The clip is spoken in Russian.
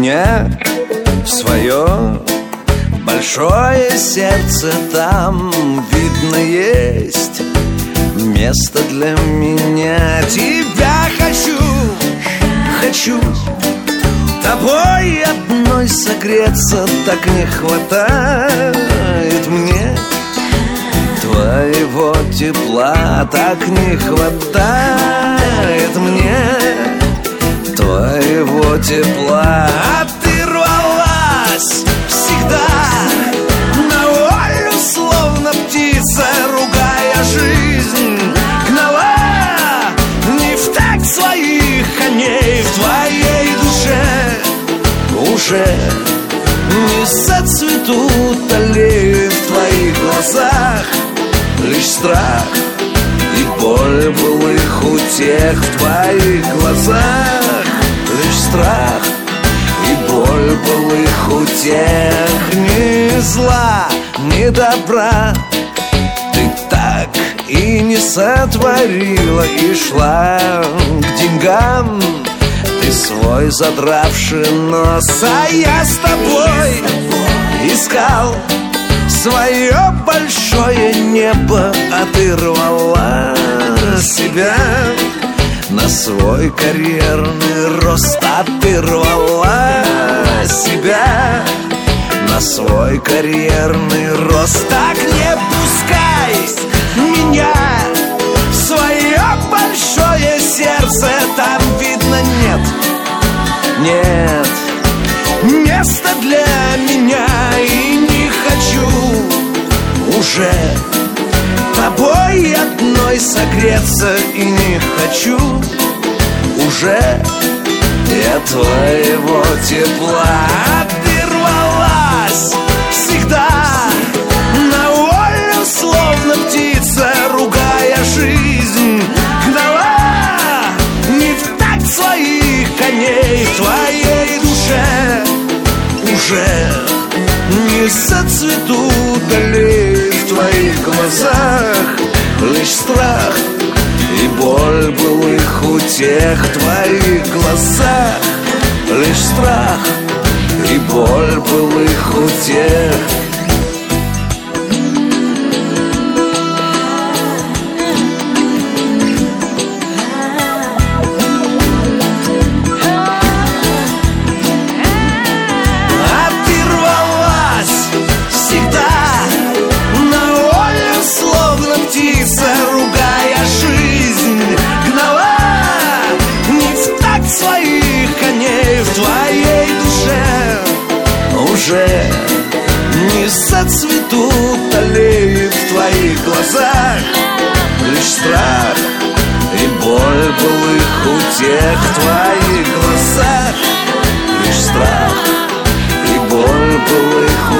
меня в свое большое сердце. Там, видно, есть место для меня. Тебя хочу тобой одной согреться. Так не хватает мне твоего тепла. Так не хватает мне твоего тепла. А ты рвалась всегда на волю, словно птица, ругая жизнь, гнала не в такт своих коней. В твоей душе уже не зацветут аллеи. В твоих глазах лишь страх и боль былых утех. В твоих глазах лишь страх и боль былых утех. Ни зла, ни добра ты так и не сотворила. И шла к деньгам ты свой задравший нос. А я с тобой искал свое большое небо. А ты рвала себя на свой карьерный рост. А ты рвала себя на свой карьерный рост. Так не пускай меня в свое большое сердце. Там, видно, нет места для меня. И не хочу уже тобой одной согреться. И не хочу уже я твоего тепла. А ты рвалась всегда на волю, словно птица, ругая жизнь, гнала не в такт своих коней. В твоей душе уже не зацветут аллеи. В твоих глазах лишь страх и боль былых утех. В твоих глазах лишь страх и боль былых утех. Уже не зацветут аллеи. В твоих глазах лишь страх и боль былых утех. В твоих глазах лишь страх и боль былых